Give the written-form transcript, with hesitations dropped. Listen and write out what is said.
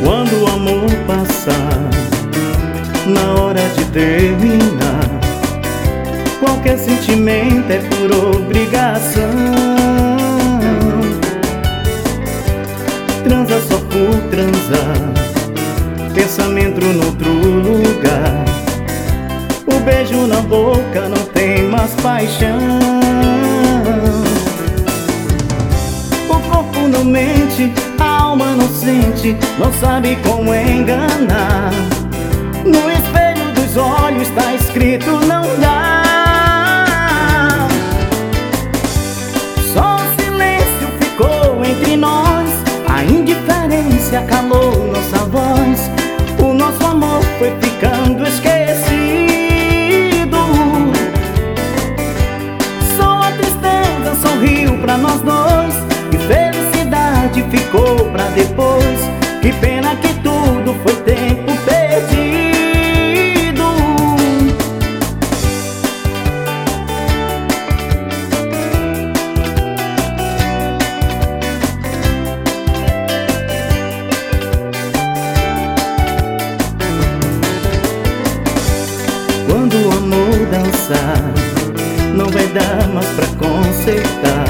Quando o amor passar, na hora de terminar, qualquer sentimento é por obrigação. Transa só por transar, pensamento noutro lugar. O beijo na boca não tem mais paixão. O corpo não mente, a alma não sente, não sabe como enganar. No espelho dos olhos tá escrito não dá. Só o silêncio ficou entre nós, a indiferença calou nossa voz. O nosso amor foi ficando esquecido. Só a tristeza sorriu pra nós dois, e felicidade ficou pra depois. Que pena que tudo foi tempo perdido. Quando o amor dançar, não vai dar mais pra consertar.